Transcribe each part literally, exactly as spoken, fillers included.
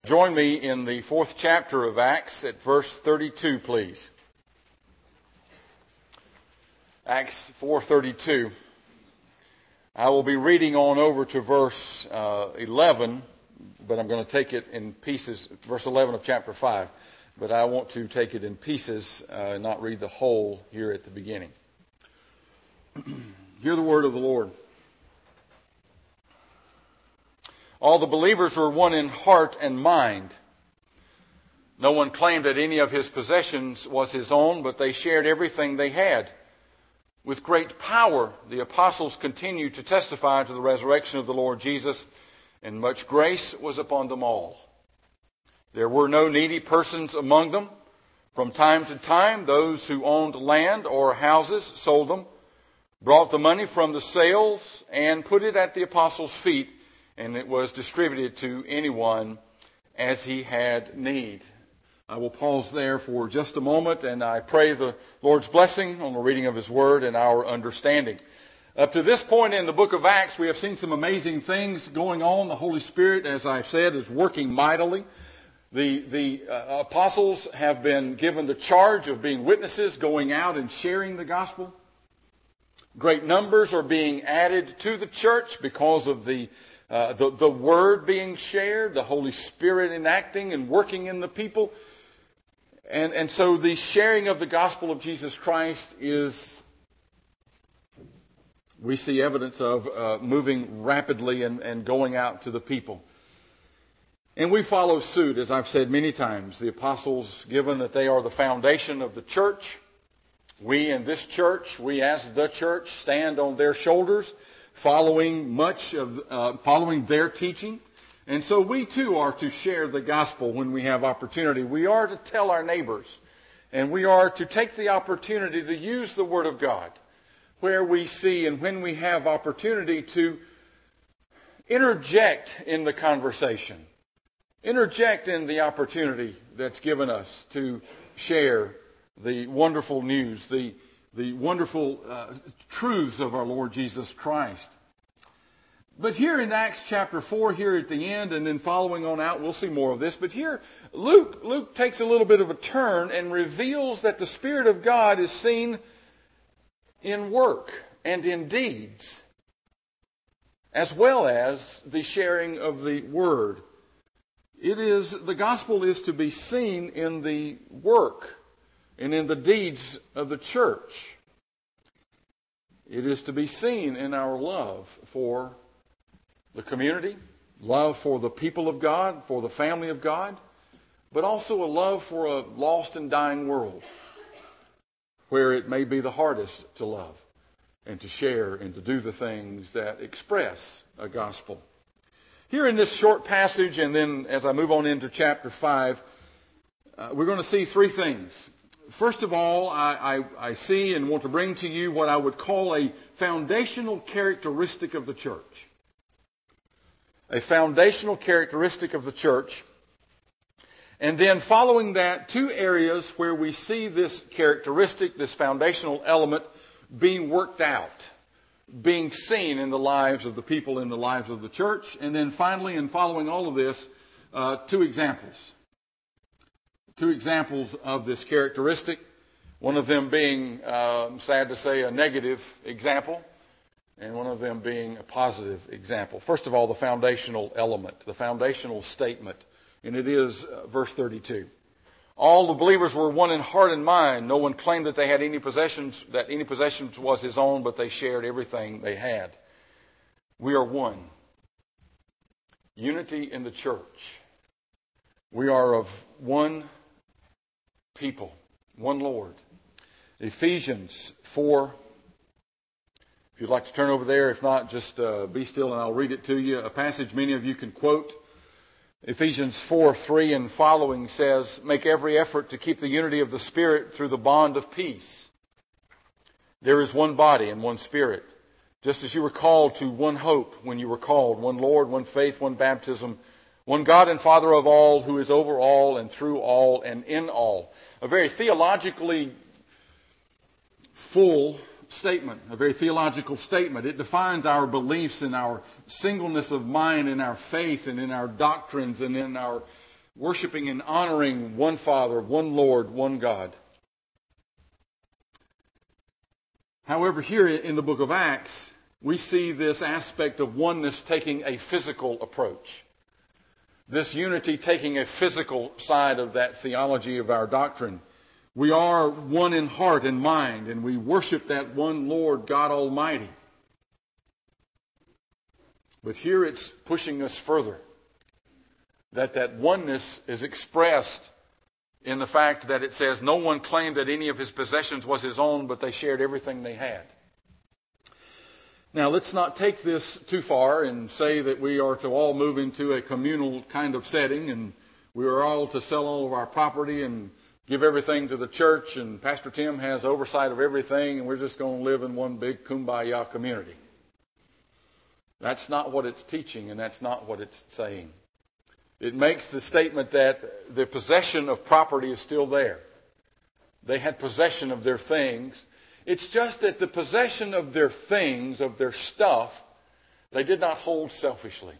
Join me in the fourth chapter of Acts at verse thirty-two, please. Acts four thirty-two. I will be reading on over to verse uh, eleven, but I'm going to take it in pieces, verse eleven of chapter five. But I want to take it in pieces uh, and not read the whole here at the beginning. Hear the word of the Lord. All the believers were one in heart and mind. No one claimed that any of his possessions was his own, but they shared everything they had. With great power, the apostles continued to testify to the resurrection of the Lord Jesus, and much grace was upon them all. There were no needy persons among them. From time to time, those who owned land or houses sold them, brought the money from the sales, and put it at the apostles' feet, and it was distributed to anyone as he had need. I will pause there for just a moment, and I pray the Lord's blessing on the reading of His Word and our understanding. Up to this point in the book of Acts, we have seen some amazing things going on. The Holy Spirit, as I've said, is working mightily. The, the uh, apostles have been given the charge of being witnesses, going out and sharing the gospel. Great numbers are being added to the church because of the Uh, the, the word being shared, the Holy Spirit enacting and working in the people. And, and so the sharing of the gospel of Jesus Christ is, we see evidence of uh, moving rapidly and, and going out to the people. And we follow suit, as I've said many times. The apostles, given that they are the foundation of the church, we in this church, we as the church, stand on their shoulders, following much of uh, following their teaching. And so we too are to share the gospel when we have opportunity. We are to tell our neighbors, and we are to take the opportunity to use the Word of God where we see and when we have opportunity to interject in the conversation, interject in the opportunity that's given us to share the wonderful news, the the wonderful uh, truths of our Lord Jesus Christ. But here in Acts chapter four, here at the end, and then following on out, we'll see more of this. But here, Luke, Luke takes a little bit of a turn and reveals that the Spirit of God is seen in work and in deeds, as well as the sharing of the Word. It is, the gospel is to be seen in the work and in the deeds of the church. It is to be seen in our love for the community, love for the people of God, for the family of God, but also a love for a lost and dying world where it may be the hardest to love and to share and to do the things that express a gospel. Here in this short passage, and then as I move on into chapter five, uh, we're going to see three things. First of all, I, I, I see and want to bring to you what I would call a foundational characteristic of the church. A foundational characteristic of the church. And then following that, two areas where we see this characteristic, this foundational element, being worked out, being seen in the lives of the people, in the lives of the church. And then finally, and following all of this, uh, two examples. Two examples of this characteristic, one of them being, uh, sad to say, a negative example, and one of them being a positive example. First of all, the foundational element, the foundational statement, and it is uh, verse thirty-two. All the believers were one in heart and mind. No one claimed that they had any possessions, that any possessions was his own, but they shared everything they had. We are one. Unity in the church. We are of one people, one Lord. Ephesians four. If you'd like to turn over there, if not, just uh, be still and I'll read it to you. A passage many of you can quote. Ephesians four three and following says, "Make every effort to keep the unity of the Spirit through the bond of peace. There is one body and one Spirit, just as you were called to one hope when you were called, one Lord, one faith, one baptism, one God and Father of all, who is over all and through all and in all." A very theologically full statement, a very theological statement. It defines our beliefs and our singleness of mind and our faith and in our doctrines and in our worshiping and honoring one Father, one Lord, one God. However, here in the book of Acts, we see this aspect of oneness taking a physical approach. This unity taking a physical side of that theology of our doctrine. We are one in heart and mind, and we worship that one Lord, God Almighty. But here it's pushing us further. That that oneness is expressed in the fact that it says, no one claimed that any of his possessions was his own, but they shared everything they had. Now, let's not take this too far and say that we are to all move into a communal kind of setting and we are all to sell all of our property and give everything to the church and Pastor Tim has oversight of everything and we're just going to live in one big kumbaya community. That's not what it's teaching and that's not what it's saying. It makes the statement that the possession of property is still there. They had possession of their things. It's just that the possession of their things, of their stuff, they did not hold selfishly.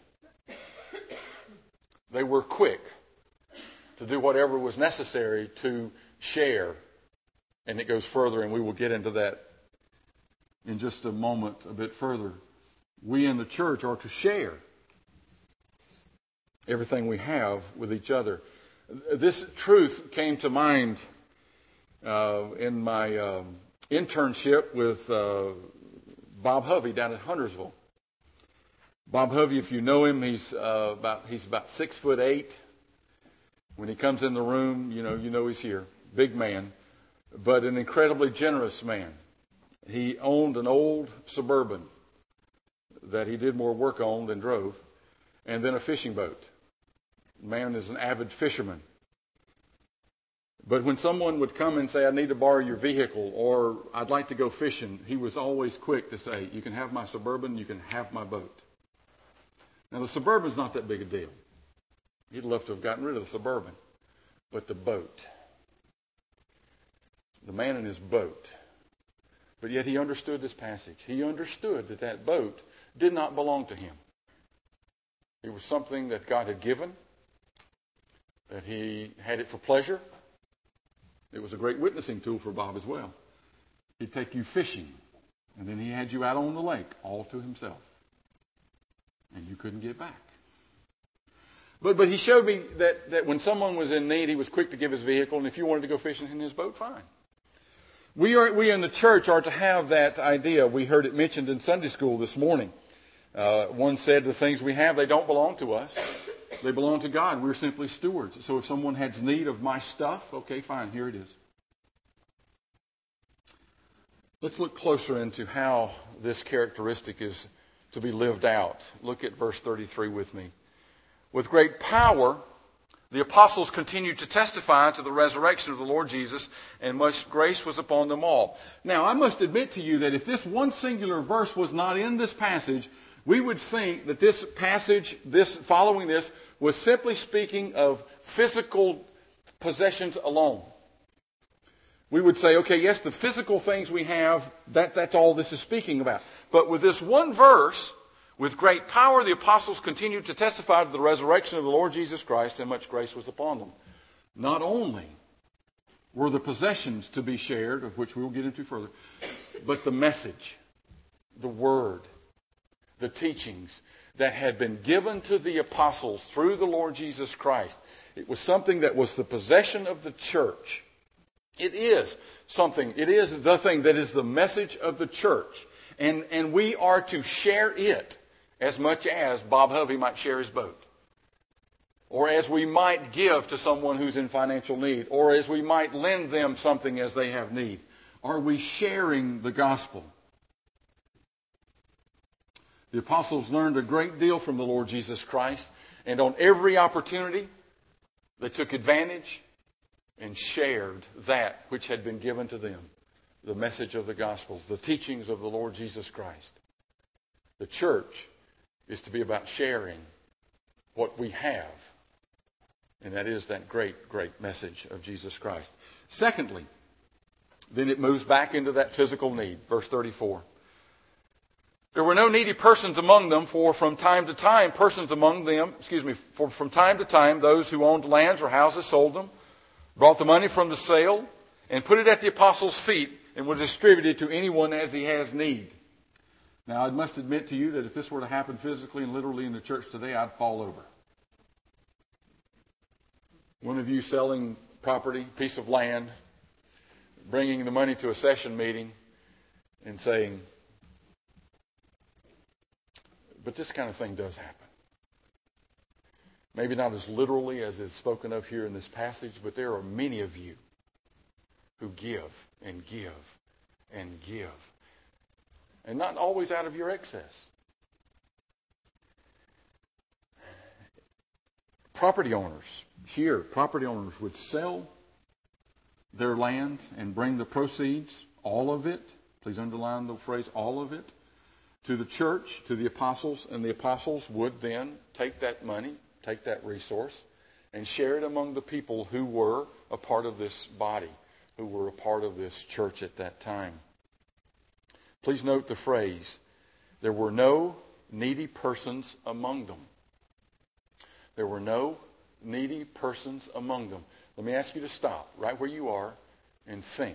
They were quick to do whatever was necessary to share. And it goes further, and we will get into that in just a moment a bit further. We in the church are to share everything we have with each other. This truth came to mind uh, in my um, internship with uh, Bob Hovey down at Huntersville. Bob Hovey, if you know him, he's uh, about he's about six foot eight. When he comes in the room, you know you know he's here. Big man, but an incredibly generous man. He owned an old Suburban that he did more work on than drove, and then a fishing boat. The man is an avid fisherman. But when someone would come and say, I need to borrow your vehicle, or I'd like to go fishing, he was always quick to say, you can have my Suburban, you can have my boat. Now, the Suburban's not that big a deal. He'd love to have gotten rid of the Suburban. But the boat, the man in his boat, but yet he understood this passage. He understood that that boat did not belong to him. It was something that God had given, that he had it for pleasure. It was a great witnessing tool for Bob as well. He'd take you fishing, and then he had you out on the lake all to himself. And you couldn't get back. But but he showed me that, that when someone was in need, he was quick to give his vehicle, and if you wanted to go fishing in his boat, fine. We are we in the church are to have that idea. We heard it mentioned in Sunday school this morning. Uh, one said the things we have, they don't belong to us. They belong to God. We're simply stewards. So if someone has need of my stuff, okay, fine, here it is. Let's look closer into how this characteristic is to be lived out. Look at verse thirty-three with me. With great power, the apostles continued to testify to the resurrection of the Lord Jesus, and much grace was upon them all. Now, I must admit to you that if this one singular verse was not in this passage, we would think that this passage, this following this, was simply speaking of physical possessions alone. We would say, okay, yes, the physical things we have, that, that's all this is speaking about. But with this one verse, with great power the apostles continued to testify to the resurrection of the Lord Jesus Christ, and much grace was upon them. Not only were the possessions to be shared, of which we will get into further, but the message, the word, the teachings that had been given to the apostles through the Lord Jesus Christ. It was something that was the possession of the church. It is something, it is the thing that is the message of the church. And, and we are to share it as much as Bob Hovey might share his boat. Or as we might give to someone who's in financial need. Or as we might lend them something as they have need. Are we sharing the gospel? The apostles learned a great deal from the Lord Jesus Christ. And on every opportunity, they took advantage and shared that which had been given to them. The message of the gospel, the teachings of the Lord Jesus Christ. The church is to be about sharing what we have. And that is that great, great message of Jesus Christ. Secondly, then it moves back into that physical need. Verse thirty-four. There were no needy persons among them, for from time to time, persons among them, excuse me, for from time to time, those who owned lands or houses sold them, brought the money from the sale, and put it at the apostles' feet, and were distributed to anyone as he has need. Now, I must admit to you that if this were to happen physically and literally in the church today, I'd fall over. One of you selling property, piece of land, bringing the money to a session meeting, and saying, but this kind of thing does happen. Maybe not as literally as is spoken of here in this passage, but there are many of you who give and give and give. And not always out of your excess. Property owners, here, property owners would sell their land and bring the proceeds, all of it, please underline the phrase, all of it, to the church, to the apostles, and the apostles would then take that money, take that resource, and share it among the people who were a part of this body, who were a part of this church at that time. Please note the phrase, there were no needy persons among them. There were no needy persons among them. Let me ask you to stop right where you are and think.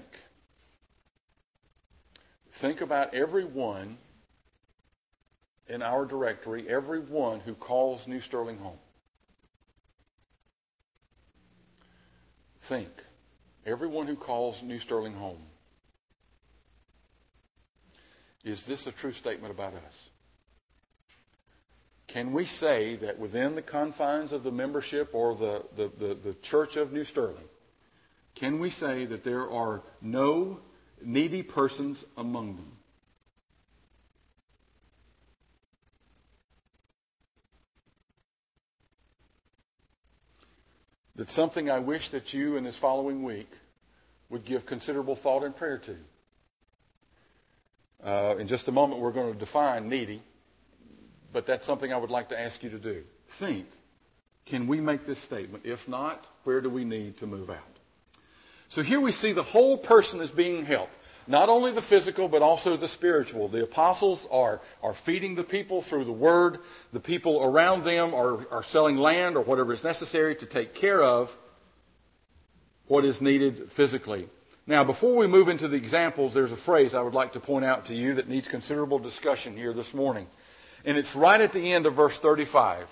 Think about everyone in our directory, everyone who calls New Sterling home. Think. Everyone who calls New Sterling home. Is this a true statement about us? Can we say that within the confines of the membership or the, the, the, the Church of New Sterling, can we say that there are no needy persons among them? That's something I wish that you in this following week would give considerable thought and prayer to. Uh, in just a moment, we're going to define needy, but that's something I would like to ask you to do. Think, can we make this statement? If not, where do we need to move out? So here we see the whole person is being helped. Not only the physical, but also the spiritual. The apostles are, are feeding the people through the word. The people around them are, are selling land or whatever is necessary to take care of what is needed physically. Now, before we move into the examples, there's a phrase I would like to point out to you that needs considerable discussion here this morning. And it's right at the end of verse thirty-five.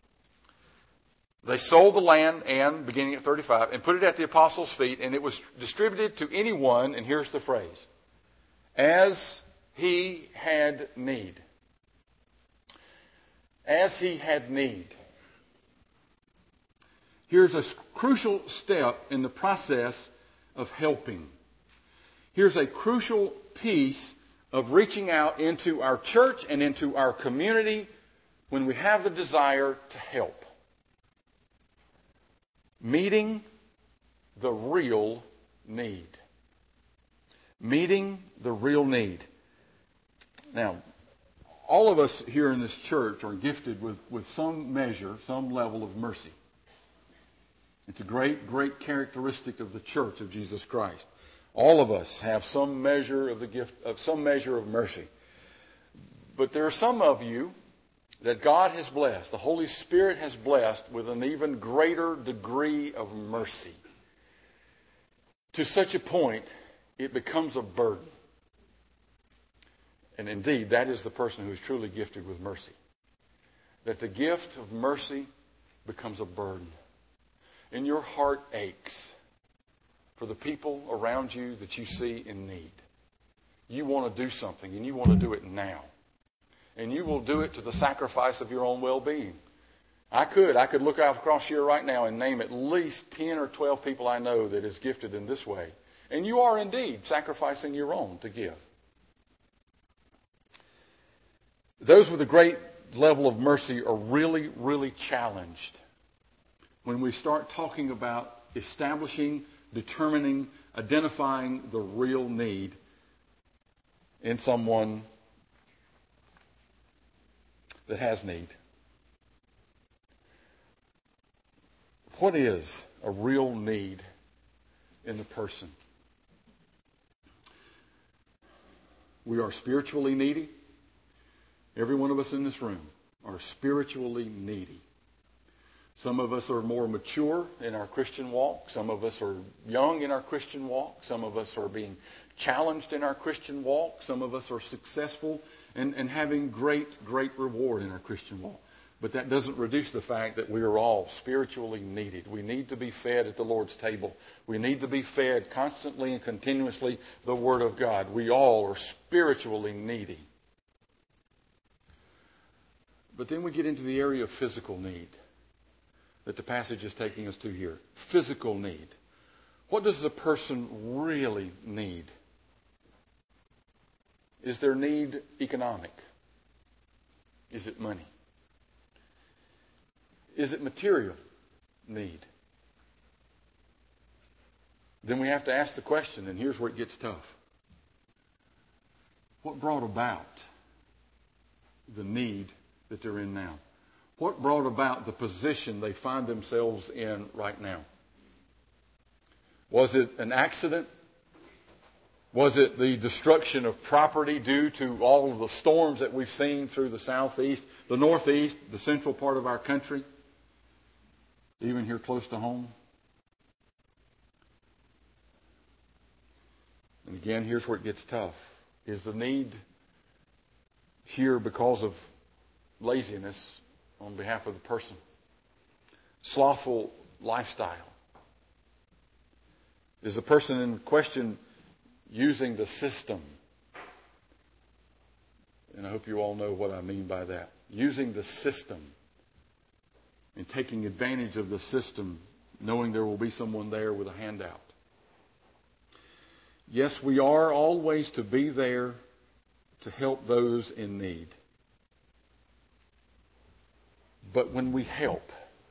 They sold the land, and, beginning at thirty-five, and put it at the apostles' feet, and it was distributed to anyone, and here's the phrase, as he had need. As he had need. Here's a crucial step in the process of helping. Here's a crucial piece of reaching out into our church and into our community when we have the desire to help. Meeting the real need. Meeting the real need. Now, all of us here in this church are gifted with, with some measure, some level of mercy. It's a great, great characteristic of the church of Jesus Christ. All of us have some measure of the gift of some measure of mercy. But there are some of you that God has blessed, the Holy Spirit has blessed with an even greater degree of mercy. To such a point, it becomes a burden. And indeed, that is the person who is truly gifted with mercy. That the gift of mercy becomes a burden. And your heart aches for the people around you that you see in need. You want to do something, and you want to do it now. And you will do it to the sacrifice of your own well-being. I could. I could look out across here right now and name at least ten or twelve people I know that is gifted in this way. And you are indeed sacrificing your own to give. Those with a great level of mercy are really, really challenged when we start talking about establishing, determining, identifying the real need in someone that has need. What is a real need in the person? We are spiritually needy. Every one of us in this room are spiritually needy. Some of us are more mature in our Christian walk. Some of us are young in our Christian walk. Some of us are being challenged in our Christian walk. Some of us are successful and, and having great, great reward in our Christian walk. But that doesn't reduce the fact that we are all spiritually needed. We need to be fed at the Lord's table. We need to be fed constantly and continuously the Word of God. We all are spiritually needy. But then we get into the area of physical need that the passage is taking us to here. Physical need. What does a person really need? Is their need economic? Is it money? Is it material need? Then we have to ask the question, and here's where it gets tough. What brought about the need that they're in now? What brought about the position they find themselves in right now? Was it an accident? Was it the destruction of property due to all of the storms that we've seen through the southeast, the northeast, the central part of our country, even here close to home? And again, here's where it gets tough. Is the need here because of laziness on behalf of the person? Slothful lifestyle? Is the person in question using the system? And I hope you all know what I mean by that. Using the system and taking advantage of the system, knowing there will be someone there with a handout. Yes, we are always to be there to help those in need. But when we help,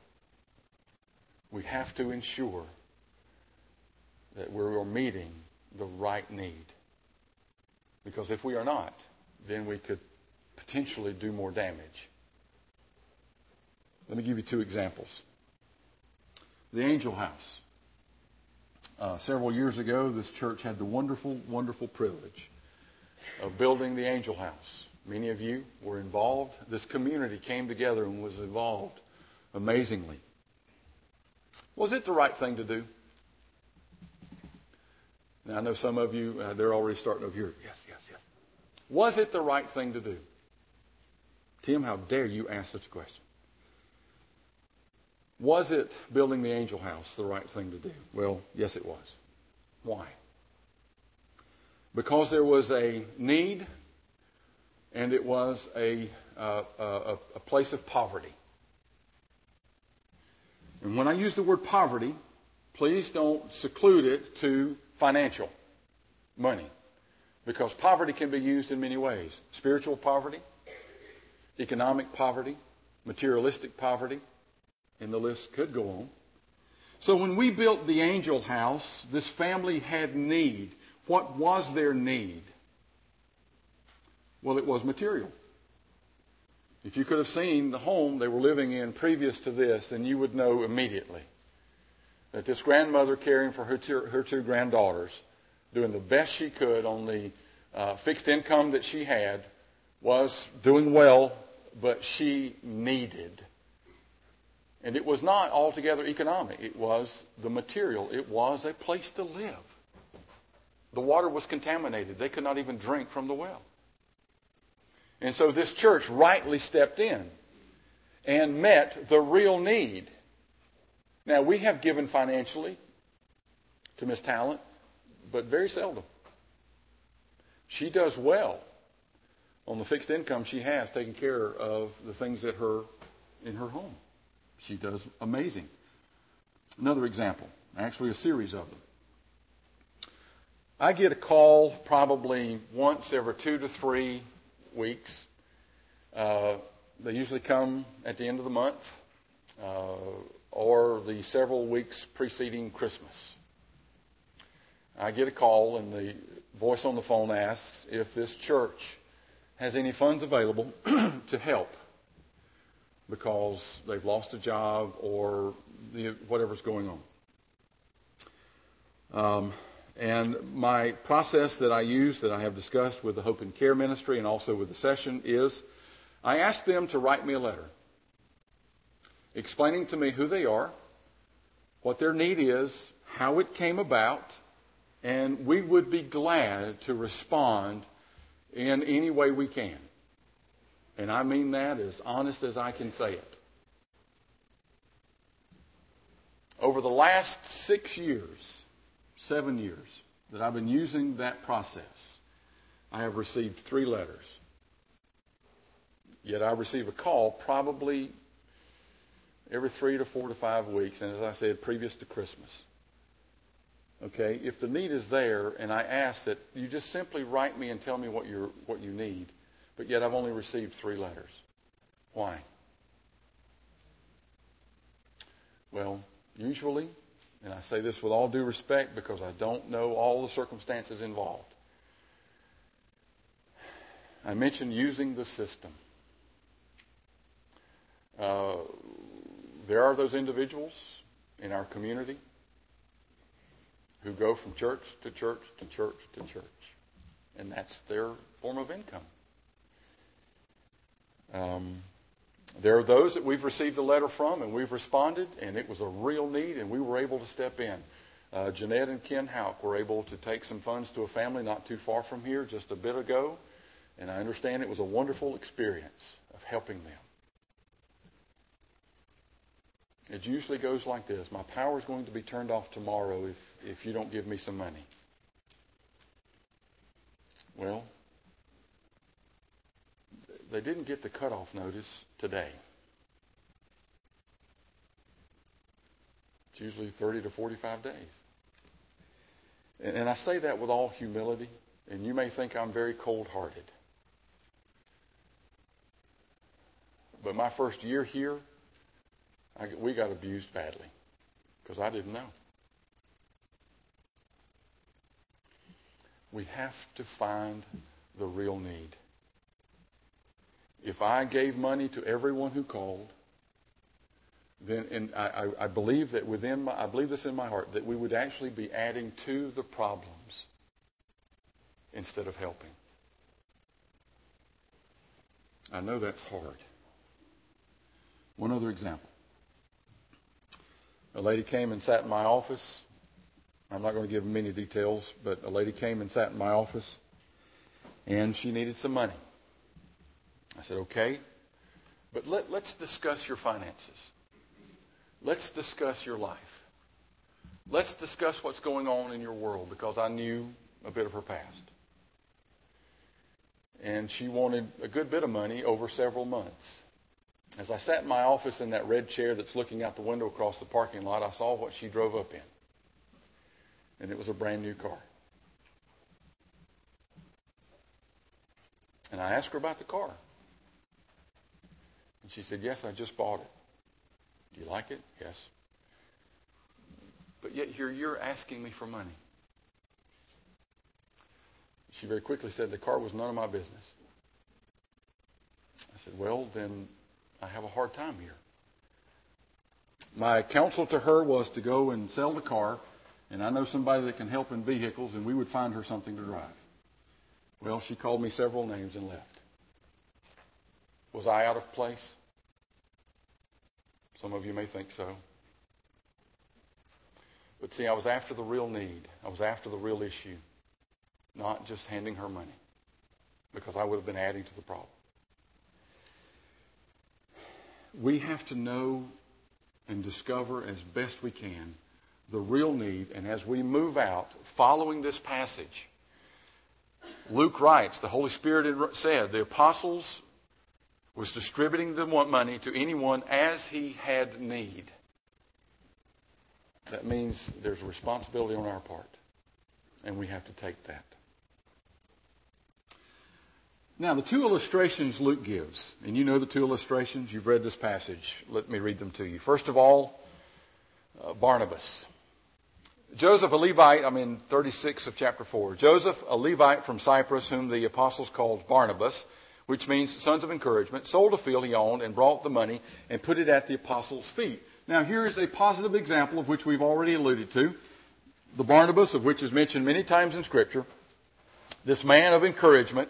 we have to ensure that we are meeting the right need. Because if we are not, then we could potentially do more damage. Let me give you two examples. The Angel House. Uh, several years ago, this church had the wonderful, wonderful privilege of building the Angel House. Many of you were involved. This community came together and was involved amazingly. Was it the right thing to do? Now, I know some of you, uh, they're already starting over here. Yes, yes, yes. Was it the right thing to do? Tim, how dare you ask such a question? Was it building the Angel House the right thing to do? Well, yes, it was. Why? Because there was a need, and it was a, uh, a, a place of poverty. And when I use the word poverty, please don't seclude it to financial, money. Because poverty can be used in many ways. Spiritual poverty, economic poverty, materialistic poverty, and the list could go on. So when we built the Angel House, this family had need. What was their need? Well, it was material. If you could have seen the home they were living in previous to this, then you would know immediately that this grandmother caring for her two, her two granddaughters, doing the best she could on the uh, fixed income that she had, was doing well, but she needed. And it was not altogether economic. It was the material. It was a place to live. The water was contaminated. They could not even drink from the well. And so this church rightly stepped in and met the real need. Now, we have given financially to Miss Talent, but very seldom. She does well on the fixed income she has, taking care of the things that her in her home. She does amazing. Another example, actually a series of them. I get a call probably once every two to three weeks. Uh, they usually come at the end of the month uh, or the several weeks preceding Christmas. I get a call and the voice on the phone asks if this church has any funds available to help because they've lost a job or the, whatever's going on. Um, and my process that I use, that I have discussed with the Hope and Care Ministry and also with the session, is I asked them to write me a letter explaining to me who they are, what their need is, how it came about, and we would be glad to respond in any way we can. And I mean that as honest as I can say it. Over the last six years, seven years that I've been using that process, I have received three letters. Yet I receive a call probably every three to four to five weeks, and as I said, previous to Christmas. Okay, if the need is there, and I ask that you just simply write me and tell me what you what you need, but yet I've only received three letters. Why? Well, usually, and I say this with all due respect because I don't know all the circumstances involved, I mentioned using the system. Uh, there are those individuals in our community who go from church to church to church to church, and that's their form of income. Um, there are those that we've received a letter from and we've responded, and it was a real need, and we were able to step in. Uh, Jeanette and Ken Houck were able to take some funds to a family not too far from here just a bit ago, and I understand it was a wonderful experience of helping them. It usually goes like this: my power is going to be turned off tomorrow if, if you don't give me some money. Well, they didn't get the cutoff notice today. It's usually thirty to forty-five days. And, and I say that with all humility, and you may think I'm very cold-hearted. But my first year here, I, we got abused badly because I didn't know. We have to find the real need. If I gave money to everyone who called, then and I, I, I believe that within my, I believe this in my heart, that we would actually be adding to the problems instead of helping. I know that's hard. One other example. A lady came and sat in my office. I'm not going to give many details, but a lady came and sat in my office, and she needed some money. I said, okay, but let, let's discuss your finances. Let's discuss your life. Let's discuss what's going on in your world, because I knew a bit of her past. And she wanted a good bit of money over several months. As I sat in my office in that red chair that's looking out the window across the parking lot, I saw what she drove up in. And it was a brand new car. And I asked her about the car. And she said, yes, I just bought it. Do you like it? Yes. But yet here you're asking me for money. She very quickly said the car was none of my business. I said, well, then I have a hard time here. My counsel to her was to go and sell the car, and I know somebody that can help in vehicles, and we would find her something to drive. Well, she called me several names and left. Was I out of place? Some of you may think so. But see, I was after the real need. I was after the real issue, not just handing her money, because I would have been adding to the problem. We have to know and discover as best we can the real need, and as we move out following this passage, Luke writes, the Holy Spirit had said, the apostles was distributing the money to anyone as he had need. That means there's a responsibility on our part, and we have to take that. Now, the two illustrations Luke gives, and you know the two illustrations. You've read this passage. Let me read them to you. First of all, uh, Barnabas. Joseph, a Levite, I'm in thirty-six of chapter four. Joseph, a Levite from Cyprus, whom the apostles called Barnabas, which means sons of encouragement, sold a field he owned and brought the money and put it at the apostles' feet. Now, here is a positive example of which we've already alluded to. The Barnabas, of which is mentioned many times in Scripture. This man of encouragement,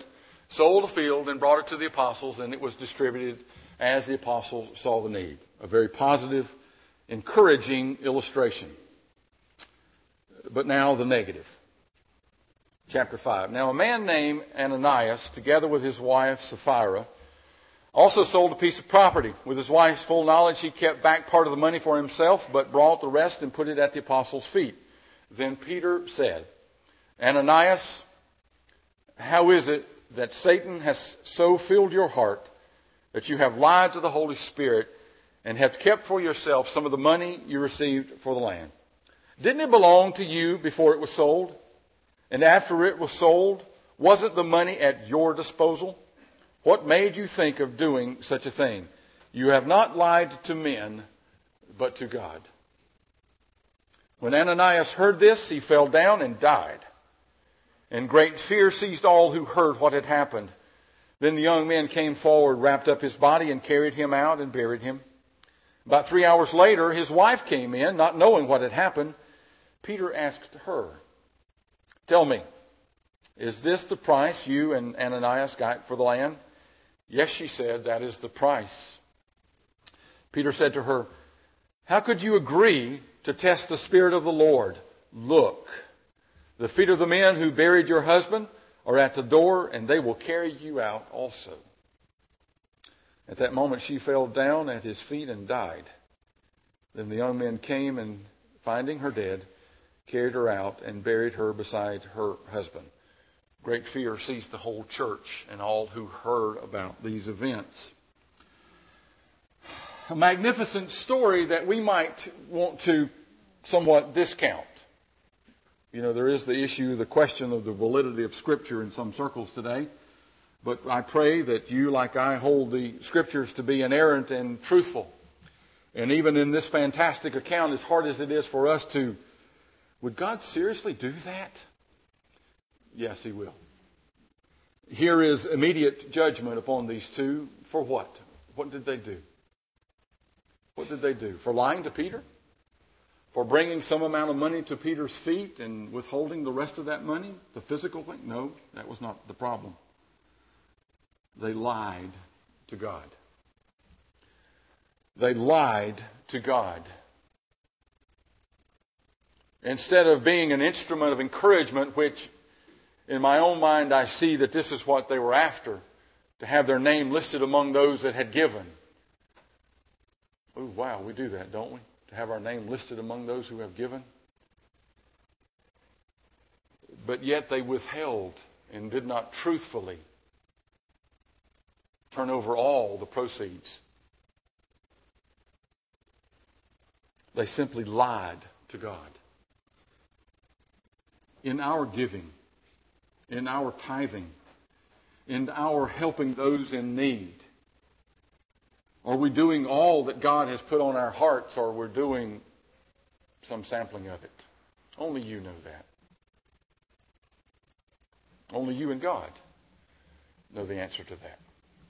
sold a field and brought it to the apostles, and it was distributed as the apostles saw the need. A very positive, encouraging illustration. But now the negative. Chapter five. Now a man named Ananias, together with his wife Sapphira, also sold a piece of property. With his wife's full knowledge, he kept back part of the money for himself, but brought the rest and put it at the apostles' feet. Then Peter said, Ananias, how is it that Satan has so filled your heart that you have lied to the Holy Spirit and have kept for yourself some of the money you received for the land? Didn't it belong to you before it was sold? And after it was sold, wasn't the money at your disposal? What made you think of doing such a thing? You have not lied to men, but to God. When Ananias heard this, he fell down and died. And great fear seized all who heard what had happened. Then the young men came forward, wrapped up his body, and carried him out and buried him. About three hours later, his wife came in, not knowing what had happened. Peter asked her, Tell me, is this the price you and Ananias got for the land? Yes, she said, that is the price. Peter said to her, How could you agree to test the Spirit of the Lord? Look, the feet of the men who buried your husband are at the door, and they will carry you out also. At that moment she fell down at his feet and died. Then the young men came and, finding her dead, carried her out and buried her beside her husband. Great fear seized the whole church and all who heard about these events. A magnificent story that we might want to somewhat discount. You know, there is the issue, the question of the validity of Scripture in some circles today. But I pray that you, like I, hold the Scriptures to be inerrant and truthful. And even in this fantastic account, as hard as it is for us to, would God seriously do that? Yes, He will. Here is immediate judgment upon these two. For what? What did they do? What did they do? For lying to Peter? For bringing some amount of money to Peter's feet and withholding the rest of that money? The physical thing? No, that was not the problem. They lied to God. They lied to God. Instead of being an instrument of encouragement, which in my own mind I see that this is what they were after, to have their name listed among those that had given. Oh, wow, we do that, don't we? To have our name listed among those who have given. But yet they withheld and did not truthfully turn over all the proceeds. They simply lied to God. In our giving, in our tithing, in our helping those in need, are we doing all that God has put on our hearts, or we're doing some sampling of it? Only you know that. Only you and God know the answer to that.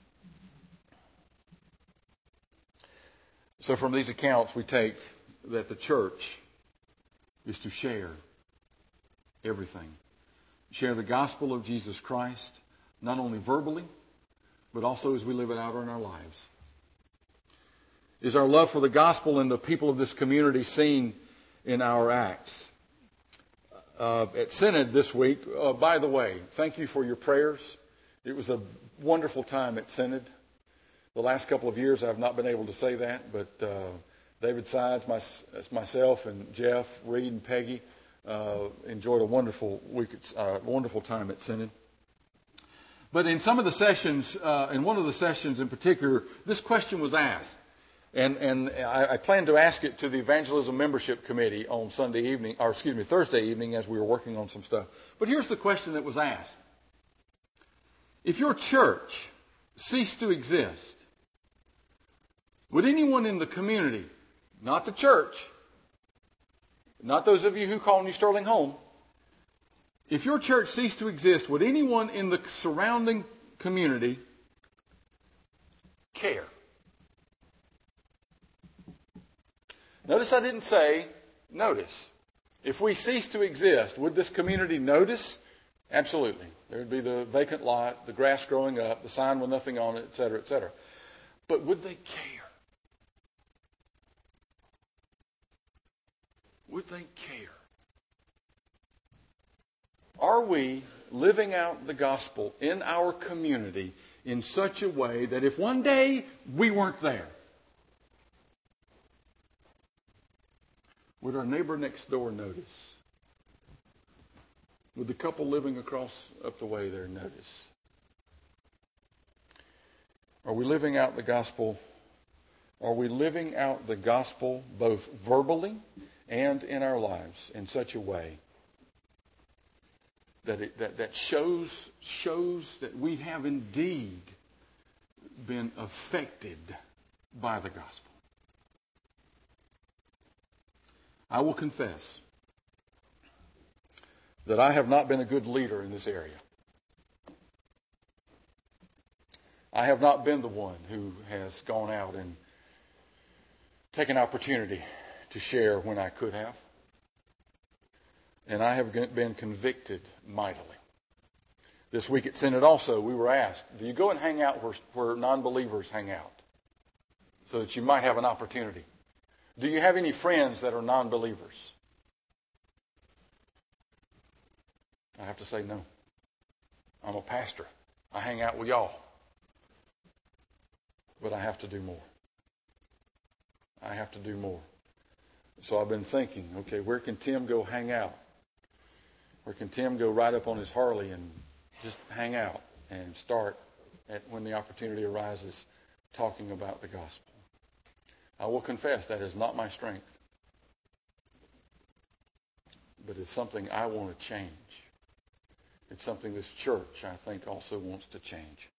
So from these accounts we take that the church is to share everything. Share the gospel of Jesus Christ, not only verbally, but also as we live it out in our lives. Is our love for the gospel and the people of this community seen in our acts? Uh, at Synod this week, uh, by the way, thank you for your prayers. It was a wonderful time at Synod. The last couple of years I've not been able to say that, but uh, David Sides, my, myself, and Jeff, Reed, and Peggy uh, enjoyed a wonderful week, uh, wonderful time at Synod. But in some of the sessions, uh, in one of the sessions in particular, this question was asked. And, and I, I plan to ask it to the Evangelism Membership Committee on Sunday evening, or excuse me, Thursday evening as we were working on some stuff. But here's the question that was asked. If your church ceased to exist, would anyone in the community, not the church, not those of you who call New Sterling home, if your church ceased to exist, would anyone in the surrounding community care? Notice I didn't say notice. If we cease to exist, would this community notice Absolutely. There would be the vacant lot, the grass growing up, the sign with nothing on it, et cetera, et cetera. But would they care? Would they care? Are we living out the gospel in our community in such a way that if one day we weren't there, would our neighbor next door notice? Would the couple living across up the way there notice? Are we living out the gospel? Are we living out the gospel both verbally and in our lives in such a way that it, that, that shows shows that we have indeed been affected by the gospel? I will confess that I have not been a good leader in this area. I have not been the one who has gone out and taken opportunity to share when I could have. And I have been convicted mightily. This week at Synod also, we were asked, do you go and hang out where, where non-believers hang out? So that you might have an opportunity. Do you have any friends that are non-believers? I have to say no. I'm a pastor. I hang out with y'all. But I have to do more. I have to do more. So I've been thinking, okay, where can Tim go hang out? Where can Tim go ride up on his Harley and just hang out and start at when the opportunity arises talking about the gospel? I will confess that is not my strength. But it's something I want to change. It's something this church, I think, also wants to change.